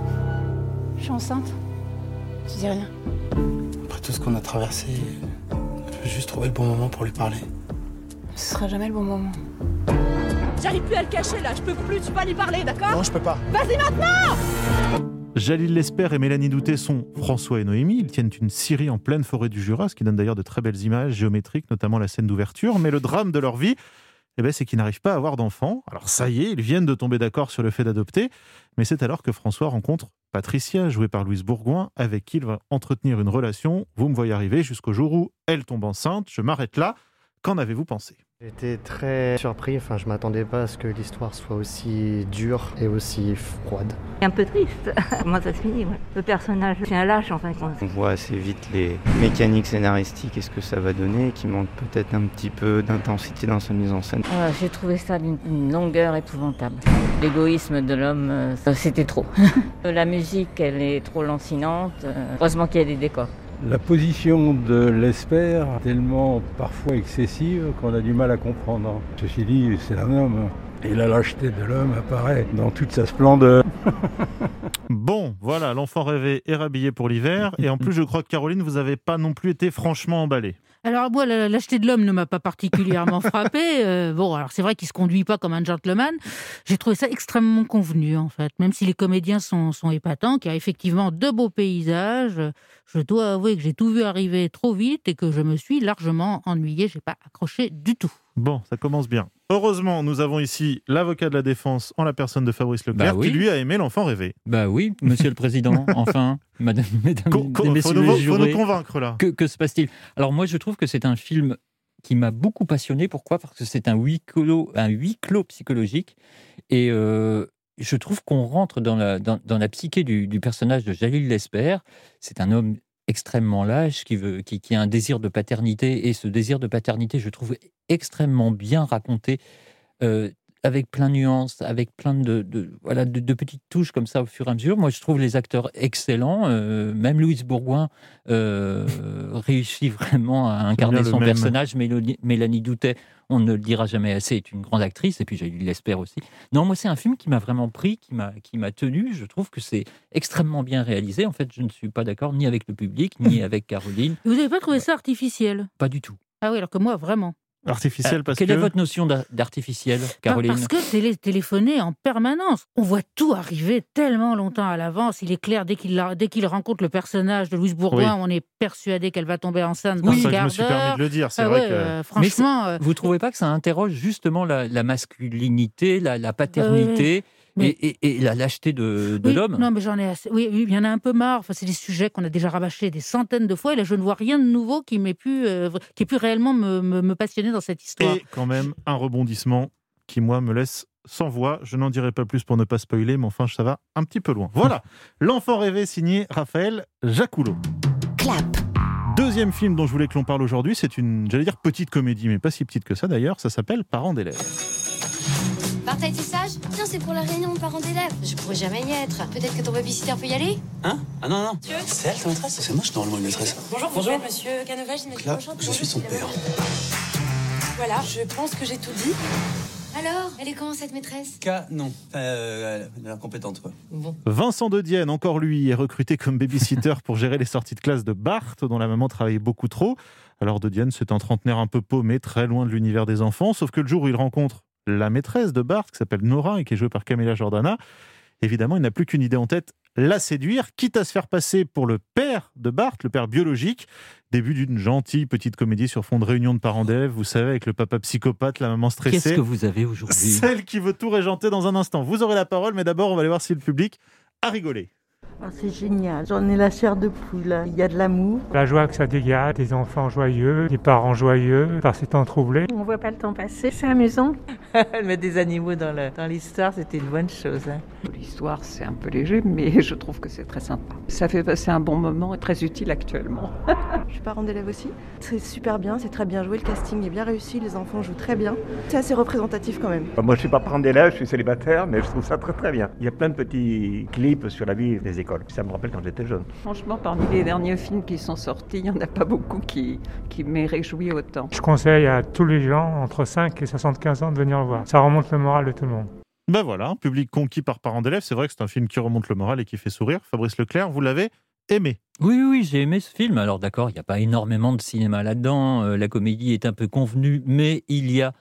Je suis enceinte. Tu dis rien. Après tout ce qu'on a traversé, je veux juste trouver le bon moment pour lui parler. Ce sera jamais le bon moment. J'arrive plus à le cacher là, je peux plus, tu vas lui parler, d'accord? Non, je peux pas. Vas-y maintenant! Jalil Lesper et Mélanie Doutet sont François et Noémie. Ils tiennent une scierie en pleine forêt du Jura, ce qui donne d'ailleurs de très belles images géométriques, notamment la scène d'ouverture. Mais le drame de leur vie, eh ben, c'est qu'ils n'arrivent pas à avoir d'enfants. Alors ça y est, ils viennent de tomber d'accord sur le fait d'adopter. Mais c'est alors que François rencontre Patricia, jouée par Louise Bourgoin, avec qui il va entretenir une relation. Vous me voyez arriver jusqu'au jour où elle tombe enceinte. Je m'arrête là. Qu'en avez-vous pensé ? J'étais très surpris, enfin je m'attendais pas à ce que l'histoire soit aussi dure et aussi froide. Un peu triste, comment ça se finit, ouais. Le personnage, c'est un lâche en fin de compte. On voit assez vite les mécaniques scénaristiques et ce que ça va donner, qui manque peut-être un petit peu d'intensité dans sa mise en scène. Ouais, j'ai trouvé ça d'une d'une longueur épouvantable. L'égoïsme de l'homme, euh, c'était trop. La musique, elle est trop lancinante, euh, heureusement qu'il y a des décors. La position de Lesper est tellement parfois excessive qu'on a du mal à comprendre. Ceci dit, c'est un homme. Et la lâcheté de l'homme apparaît dans toute sa splendeur. Bon, voilà, l'enfant rêvé est rhabillé pour l'hiver. Et en plus, je crois que Caroline, vous n'avez pas non plus été franchement emballée. Alors moi, la lâcheté de l'homme ne m'a pas particulièrement frappée. Euh, bon, alors c'est vrai qu'il ne se conduit pas comme un gentleman. J'ai trouvé ça extrêmement convenu, en fait. Même si les comédiens sont, sont épatants, qu'il y a effectivement de beaux paysages, je dois avouer que j'ai tout vu arriver trop vite et que je me suis largement ennuyée. Je n'ai pas accroché du tout. Bon, ça commence bien. Heureusement, nous avons ici l'avocat de la défense en la personne de Fabrice Leclerc, bah oui. qui lui a aimé l'enfant rêvé. Bah oui, monsieur le président, enfin, madame, mesdames, Co- co- messieurs faut nous, les jurés. faut nous convaincre là. Que, que se passe-t-il? Alors moi, je trouve que c'est un film qui m'a beaucoup passionné. Pourquoi? Parce que c'est un huis clos, un huis clos psychologique. Et euh, je trouve qu'on rentre dans la, dans, dans la psyché du, du personnage de Jalil Lesper. C'est un homme extrêmement lâche, qui, veut, qui, qui a un désir de paternité, et ce désir de paternité, je trouve extrêmement bien raconté, euh, avec plein de nuances, avec plein de, de, voilà, de, de petites touches comme ça au fur et à mesure. Moi, je trouve les acteurs excellents, euh, même Louise Bourgoin euh, réussit vraiment à incarner son personnage. Mélanie, Mélanie Doutet, on ne le dira jamais assez, est une grande actrice, et puis je l'espère aussi. Non, moi, c'est un film qui m'a vraiment pris, qui m'a, qui m'a tenu. Je trouve que c'est extrêmement bien réalisé. En fait, je ne suis pas d'accord ni avec le public, ni avec Caroline. Vous n'avez pas trouvé ça artificiel? Pas du tout. Ah oui, alors que moi, vraiment. Artificiel parce Quelle que... est votre notion d'artificiel, Caroline? Parce que télé, téléphoner en permanence. On voit tout arriver tellement longtemps à l'avance. Il est clair, dès qu'il, dès qu'il rencontre le personnage de Louise Bourgoin, oui. on est persuadé qu'elle va tomber enceinte dans oui, un quart d'heure. Je me suis permis de le dire, c'est ah vrai ouais, que... Euh, franchement... Euh... Vous ne trouvez pas que ça interroge justement la, la masculinité, la, la paternité euh... Mais... Et, et, et la lâcheté de, de oui, l'homme. Non, mais j'en ai assez. Oui, oui, il y en a un peu marre. Enfin, c'est des sujets qu'on a déjà rabâchés des centaines de fois. Et là, je ne vois rien de nouveau qui m'ait pu, euh, qui ait pu réellement me, me, me passionner dans cette histoire. Et quand même, un rebondissement qui, moi, me laisse sans voix. Je n'en dirai pas plus pour ne pas spoiler, mais enfin, ça va un petit peu loin. Voilà, l'enfant rêvé signé Raphaël Jacoulot. Clap. Deuxième film dont je voulais que l'on parle aujourd'hui, c'est une, j'allais dire petite comédie, mais pas si petite que ça d'ailleurs. Ça s'appelle Parents d'élèves. Martha, es-tu sage? Non, c'est pour la réunion de parents d'élèves. Je pourrais jamais y être. Peut-être que ton babysitter peut y aller? Hein? Ah non, non. Monsieur? C'est elle, ta maîtresse? C'est moi, je suis normalement une maîtresse. Bonjour, vous Bonjour. êtes monsieur Canova, j'imagine. Là, je suis son père. Voilà, je pense que j'ai tout dit. Alors, elle est comment cette maîtresse? K, non. Euh, elle a l'air compétente, quoi. Bon. Vincent De Dienne, encore lui, est recruté comme babysitter pour gérer les sorties de classe de Bart, dont la maman travaillait beaucoup trop. Alors De Dienne, c'est un trentenaire un peu paumé, très loin de l'univers des enfants, sauf que le jour où il rencontre la maîtresse de Bart, qui s'appelle Nora et qui est jouée par Camilla Jordana, évidemment, il n'a plus qu'une idée en tête, la séduire, quitte à se faire passer pour le père de Bart, le père biologique. Début d'une gentille petite comédie sur fond de réunion de parents d'élèves, vous savez, avec le papa psychopathe, la maman stressée. Qu'est-ce que vous avez aujourd'hui? Celle qui veut tout régenter dans un instant. Vous aurez la parole, mais d'abord, on va aller voir si le public a rigolé. Oh, c'est génial, j'en ai la chair de poule, il y a de l'amour. La joie que ça dégage, des enfants joyeux, des parents joyeux par ces temps troublés. On voit pas le temps passer, c'est amusant. Mettre des animaux dans, le, dans l'histoire, c'était une bonne chose. Hein. L'histoire, c'est un peu léger, mais je trouve que c'est très sympa. Ça fait passer un bon moment et très utile actuellement. Je suis parent d'élève aussi. C'est super bien, c'est très bien joué, le casting est bien réussi, les enfants jouent très bien. C'est assez représentatif quand même. Moi, je suis pas parent d'élève, je suis célibataire, mais je trouve ça très très bien. Il y a plein de petits clips sur la vie des écoles l'école. Ça me rappelle quand j'étais jeune. Franchement, parmi les derniers films qui sont sortis, il n'y en a pas beaucoup qui, qui m'aient réjoui autant. Je conseille à tous les gens entre cinq et soixante-quinze ans de venir le voir. Ça remonte le moral de tout le monde. Ben voilà, un public conquis par parents d'élèves. C'est vrai que c'est un film qui remonte le moral et qui fait sourire. Fabrice Leclerc, vous l'avez aimé? Oui, oui, oui, j'ai aimé ce film. Alors d'accord, il n'y a pas énormément de cinéma là-dedans. Euh, la comédie est un peu convenue, mais il y a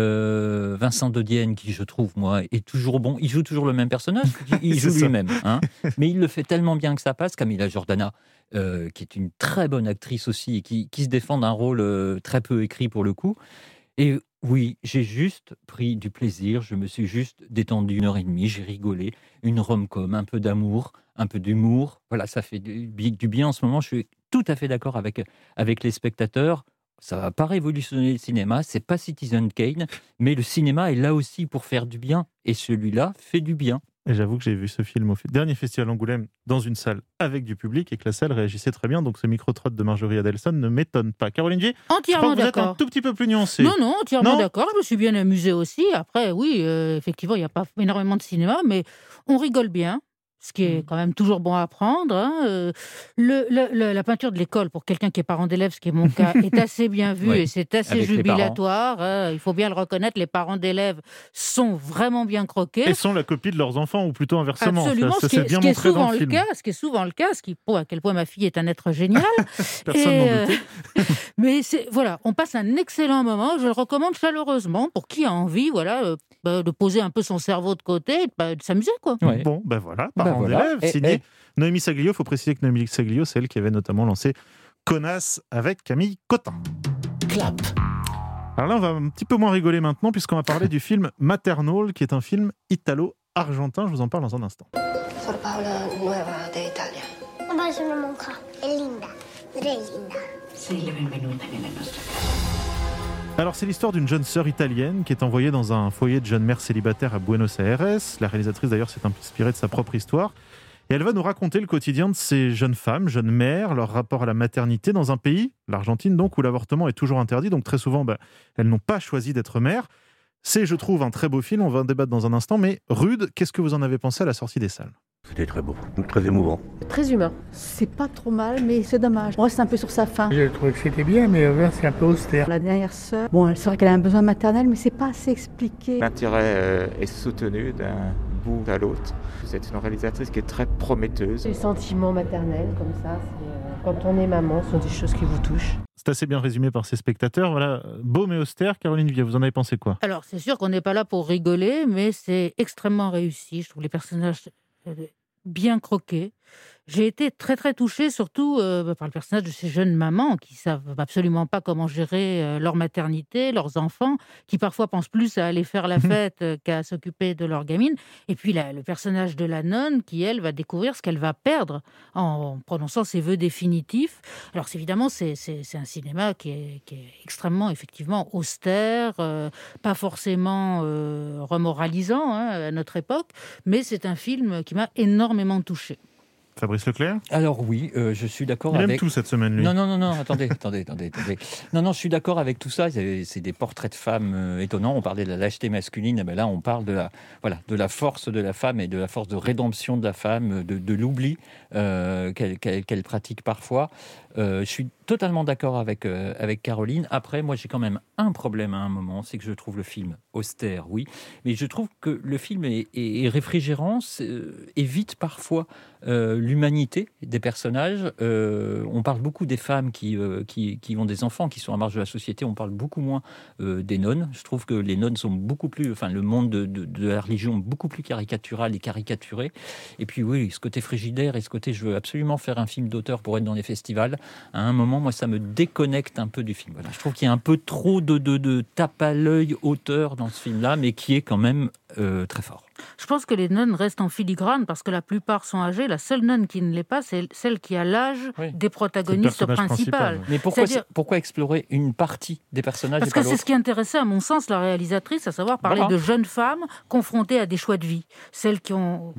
euh, Vincent Dodienne qui, je trouve, moi, est toujours bon. Il joue toujours le même personnage. Il joue lui-même. Hein, mais il le fait tellement bien que ça passe. Camilla Jordana, euh, qui est une très bonne actrice aussi et qui, qui se défend d'un rôle euh, très peu écrit pour le coup. Et oui, j'ai juste pris du plaisir, je me suis juste détendu une heure et demie, j'ai rigolé, une rom-com, un peu d'amour, un peu d'humour. Voilà, ça fait du, du bien en ce moment. Je suis tout à fait d'accord avec, avec les spectateurs. Ça va pas révolutionner le cinéma, c'est pas Citizen Kane, mais le cinéma est là aussi pour faire du bien. Et celui-là fait du bien. Et j'avoue que j'ai vu ce film au dernier festival Angoulême dans une salle avec du public et que la salle réagissait très bien. Donc ce micro-trottel de Marjorie Adelson ne m'étonne pas. Caroline G, entièrement je crois que vous êtes un d'accord. tout petit peu plus nuancée. Non, non, entièrement Non d'accord. Je me suis bien amusée aussi. Après, oui, euh, effectivement, il n'y a pas énormément de cinéma, mais on rigole bien. Ce qui est quand même toujours bon à apprendre. Hein. Euh, le, le, le, la peinture de l'école, pour quelqu'un qui est parent d'élève, ce qui est mon cas, est assez bien vu Oui, et c'est assez avec les jubilatoire. Hein. Il faut bien le reconnaître, les parents d'élèves sont vraiment bien croqués. Et sont la copie de leurs enfants, ou plutôt inversement. Absolument, ça, ça ce qui s'est est, bien ce qui est montré dans souvent le le film. cas, ce qui est souvent le cas, ce qui prouve à quel point ma fille est un être génial. Personne Et, n'en euh, doutait. Mais c'est, voilà, on passe un excellent moment. Je le recommande chaleureusement pour qui a envie, voilà, euh, bah, de poser un peu son cerveau de côté et de, bah, de s'amuser, quoi. Ouais. Bon, ben voilà, Ben parents voilà. d'élèves, Et- signé et- Noémie Saglio. Il faut préciser que Noémie Saglio, c'est elle qui avait notamment lancé Connasse avec Camille Cotin. Clap. Alors là, on va un petit peu moins rigoler maintenant, puisqu'on va parler du film Maternal, qui est un film italo-argentin. Je vous en parle dans un instant. Sor Paola nueva de Italia. Ma sono monja. È linda. Re linda. Sei la benvenuta nella nostra casa. Alors, c'est l'histoire d'une jeune sœur italienne qui est envoyée dans un foyer de jeunes mères célibataires à Buenos Aires. La réalisatrice, d'ailleurs, s'est inspirée de sa propre histoire. Et elle va nous raconter le quotidien de ces jeunes femmes, jeunes mères, leur rapport à la maternité dans un pays, l'Argentine donc, où l'avortement est toujours interdit. Donc très souvent, bah, elles n'ont pas choisi d'être mères. C'est, je trouve, un très beau film. On va en débattre dans un instant. Mais Rude, qu'est-ce que vous en avez pensé à la sortie des salles? C'était très beau, très émouvant. Très humain. C'est pas trop mal, mais c'est dommage. On reste un peu sur sa faim. J'ai trouvé que c'était bien, mais euh, c'est un peu austère. La dernière sœur, bon, c'est vrai qu'elle a un besoin maternel, mais c'est pas assez expliqué. L'intérêt euh, est soutenu d'un bout à l'autre. C'est une réalisatrice qui est très prometteuse. Les sentiments maternels, comme ça, c'est, euh, quand on est maman, ce sont des choses qui vous touchent. C'est assez bien résumé par ses spectateurs. Voilà, beau mais austère. Caroline Vieux, vous en avez pensé quoi? Alors, c'est sûr qu'on n'est pas là pour rigoler, mais c'est extrêmement réussi. Je trouve les personnages euh, bien croqués. J'ai été très très touchée, surtout euh, par le personnage de ces jeunes mamans qui savent absolument pas comment gérer euh, leur maternité, leurs enfants, qui parfois pensent plus à aller faire la fête euh, qu'à s'occuper de leur gamine. Et puis là, le personnage de la nonne qui, elle, va découvrir ce qu'elle va perdre en prononçant ses vœux définitifs. Alors c'est, évidemment, c'est, c'est, c'est un cinéma qui est, qui est extrêmement, effectivement, austère, euh, pas forcément euh, remoralisant hein, à notre époque, mais c'est un film qui m'a énormément touchée. Fabrice Leclerc? Alors oui, euh, je suis d'accord Il avec... aime tout cette semaine, lui. Non, non, non, non, attendez, attendez, attendez, attendez. Non, non, je suis d'accord avec tout ça. C'est c'est des portraits de femmes euh, étonnants. On parlait de la lâcheté masculine. Eh ben là, on parle de la, voilà, de la force de la femme et de la force de rédemption de la femme, de, de l'oubli euh, qu'elle, qu'elle, qu'elle pratique parfois. Euh, je suis totalement d'accord avec, euh, avec Caroline. Après, moi, j'ai quand même un problème à un moment, c'est que je trouve le film austère, oui, mais je trouve que le film est, est, est réfrigérant, euh, évite parfois euh, l'humanité des personnages. Euh, on parle beaucoup des femmes qui, euh, qui, qui ont des enfants, qui sont à marge de la société. On parle beaucoup moins euh, des nonnes. Je trouve que les nonnes sont beaucoup plus... Enfin, le monde de, de, de la religion est beaucoup plus caricatural et caricaturé. Et puis, oui, ce côté frigidaire et ce côté, je veux absolument faire un film d'auteur pour être dans les festivals. À un moment, moi, ça me déconnecte un peu du film. Voilà. Je trouve qu'il y a un peu trop de, de, de tape à l'œil auteur dans ce film-là, mais qui est quand même euh, très fort. Je pense que les nonnes restent en filigrane parce que la plupart sont âgées. La seule nonne qui ne l'est pas, c'est celle qui a l'âge oui. des protagonistes principaux. Mais pourquoi, pourquoi explorer une partie des personnages Parce et pas que c'est l'autre ce qui intéressait, à mon sens, la réalisatrice, à savoir parler voilà. de jeunes femmes confrontées à des choix de vie. Celles qui ont... Mmh.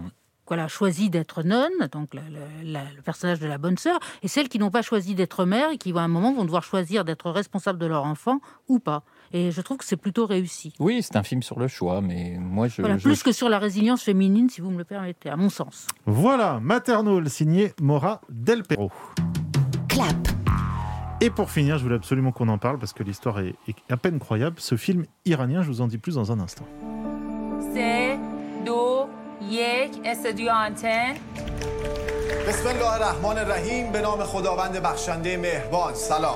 voilà, choisi d'être nonne, donc la, la, le personnage de la bonne sœur, et celles qui n'ont pas choisi d'être mères et qui, à un moment, vont devoir choisir d'être responsables de leur enfant ou pas. Et je trouve que c'est plutôt réussi. Oui, c'est un film sur le choix, mais moi je... Voilà, je... plus que sur la résilience féminine, si vous me le permettez, à mon sens. Voilà, Maternal, signé Maura Del Perro. Clap. Et pour finir, je voulais absolument qu'on en parle, parce que l'histoire est, est à peine croyable. Ce film iranien, je vous en dis plus dans un instant. C'est... Do... یک استودیو آنتن بسم الله الرحمن الرحیم به نام خداوند بخشنده مهربان سلام.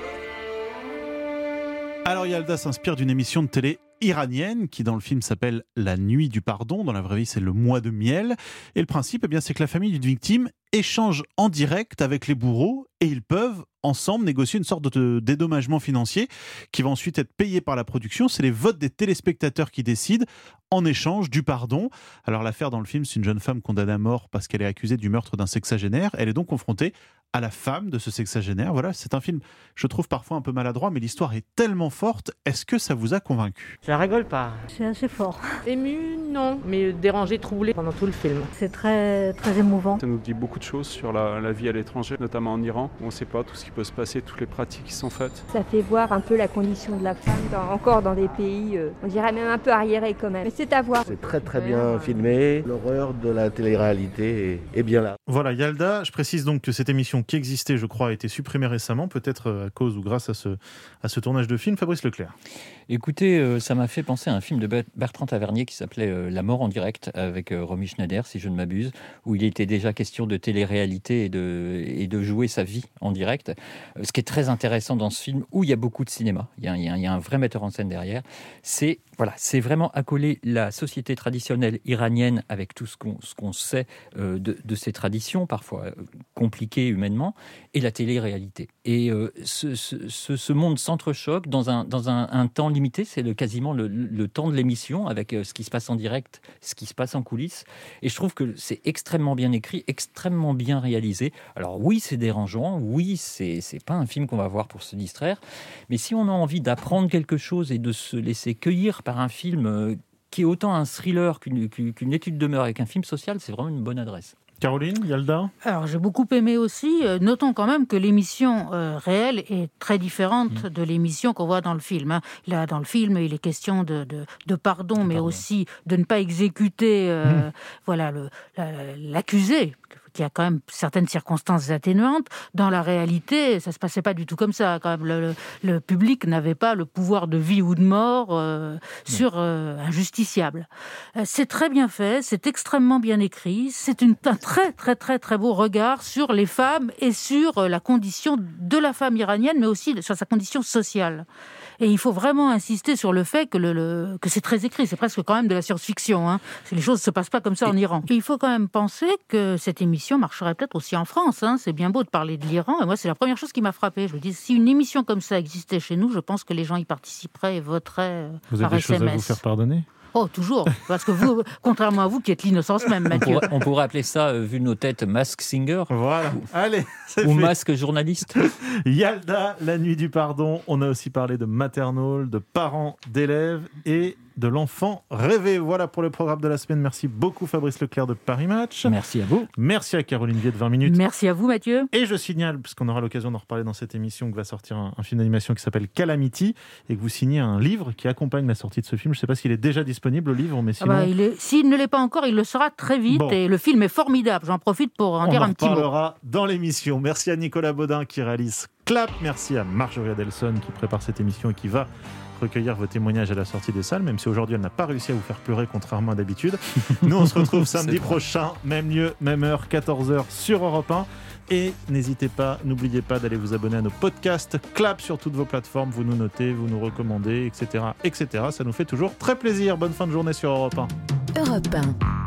Alors Yalda s'inspire d'une émission de télé iranienne qui dans le film s'appelle La Nuit du Pardon, dans la vraie vie c'est le mois de miel, et le principe eh bien, c'est que la famille d'une victime échange en direct avec les bourreaux et ils peuvent ensemble négocier une sorte de dédommagement financier qui va ensuite être payé par la production. C'est les votes des téléspectateurs qui décident en échange du pardon. Alors l'affaire dans le film, c'est une jeune femme condamnée à mort parce qu'elle est accusée du meurtre d'un sexagénaire. Elle est donc confrontée à la femme de ce sexagénaire. Voilà, c'est un film, je trouve parfois un peu maladroit, mais l'histoire est tellement forte. Est-ce que ça vous a convaincu ? Je rigole pas. C'est assez fort. Ému, non, mais dérangé, troublé pendant tout le film. C'est très, très émouvant. Ça nous dit beaucoup de choses sur la, la vie à l'étranger, notamment en Iran. On ne sait pas tout ce qui peut se passer, toutes les pratiques qui sont faites. Ça fait voir un peu la condition de la femme, dans, encore dans des pays, euh, on dirait même un peu arriérés quand même. Mais c'est à voir. C'est très très bien filmé. L'horreur de la télé-réalité est, est bien là. Voilà, Yalda, je précise donc que cette émission qui existait, je crois, a été supprimée récemment, peut-être à cause ou grâce à ce, à ce tournage de film. Fabrice Leclerc. Écoutez, euh, ça m'a fait penser à un film de Bertrand Tavernier qui s'appelait euh, La mort en direct, avec euh, Romy Schneider, si je ne m'abuse, où il était déjà question de télé-réalité et de, et de jouer sa vie en direct. Euh, ce qui est très intéressant dans ce film, où il y a beaucoup de cinéma, il y a, il y a, il y a un vrai metteur en scène derrière, c'est, voilà, c'est vraiment accoler la société traditionnelle iranienne avec tout ce qu'on, ce qu'on sait euh, de, de ses traditions, parfois euh, compliquées humainement, et la télé-réalité. Et euh, ce, ce, ce monde s'entrechoque dans un, dans un, un temps limité, c'est le, quasiment le, le temps de l'émission, avec euh, ce qui se passe en direct, ce qui se passe en coulisses. Et je trouve que c'est extrêmement bien écrit, extrêmement bien réalisé. Alors oui, c'est dérangeant, oui, c'est, c'est pas un film qu'on va voir pour se distraire, mais si on a envie d'apprendre quelque chose et de se laisser cueillir par un film euh, qui est autant un thriller qu'une, qu'une étude de mœurs avec un film social, c'est vraiment une bonne adresse. Caroline, Yalda ? Alors, j'ai beaucoup aimé aussi. Euh, notons quand même que l'émission euh, réelle est très différente mmh. de l'émission qu'on voit dans le film. Hein. Là, dans le film, il est question de, de, de pardon, de mais pardon. aussi de ne pas exécuter euh, mmh. voilà, le, la, l'accusé, qui a quand même certaines circonstances atténuantes. Dans la réalité, ça ne se passait pas du tout comme ça. Quand même, le, le, le public n'avait pas le pouvoir de vie ou de mort euh, sur euh, un justiciable. Euh, c'est très bien fait, c'est extrêmement bien écrit, c'est une, un très très très très beau regard sur les femmes et sur euh, la condition de la femme iranienne, mais aussi sur sa condition sociale. Et il faut vraiment insister sur le fait que, le, le, que c'est très écrit, c'est presque quand même de la science-fiction. Hein. Les choses ne se passent pas comme ça en Iran. Et il faut quand même penser que cette émission marcherait peut-être aussi en France. Hein. C'est bien beau de parler de l'Iran. Et moi, c'est la première chose qui m'a frappée. Je me dis, si une émission comme ça existait chez nous, je pense que les gens y participeraient et voteraient vous par S M S. Vous avez des choses à vous faire pardonner ? Oh, toujours. Parce que vous, contrairement à vous, qui êtes l'innocence même, Mathieu. On pourrait, on pourrait appeler ça, euh, vu nos têtes, Mask Singer. Voilà. Ou, Allez, c'est ou fait. Masque Journaliste. Yalda, La Nuit du Pardon. On a aussi parlé de maternal, de parents d'élèves et de l'enfant rêvé. Voilà pour le programme de la semaine. Merci beaucoup Fabrice Leclerc de Paris Match. Merci à vous. Merci à Caroline Viet de vingt minutes. Merci à vous Mathieu. Et je signale, puisqu'on aura l'occasion d'en reparler dans cette émission, que va sortir un, un film d'animation qui s'appelle Calamity et que vous signez un livre qui accompagne la sortie de ce film. Je ne sais pas s'il est déjà disponible le livre, mais sinon... Ah bah, il est... S'il ne l'est pas encore, il le sera très vite. Bon. Et le film est formidable. J'en profite pour en On dire en un petit mot. On en parlera dans l'émission. Merci à Nicolas Baudin qui réalise Clap. Merci à Marjorie Adelson qui prépare cette émission et qui va recueillir vos témoignages à la sortie des salles, même si aujourd'hui elle n'a pas réussi à vous faire pleurer contrairement à d'habitude. Nous on se retrouve samedi prochain, même lieu, même heure, quatorze heures sur Europe un. Et n'hésitez pas, n'oubliez pas d'aller vous abonner à nos podcasts Clap sur toutes vos plateformes, vous nous notez, vous nous recommandez, et cetera, et cetera. Ça nous fait toujours très plaisir. Bonne fin de journée sur Europe un. Europe un.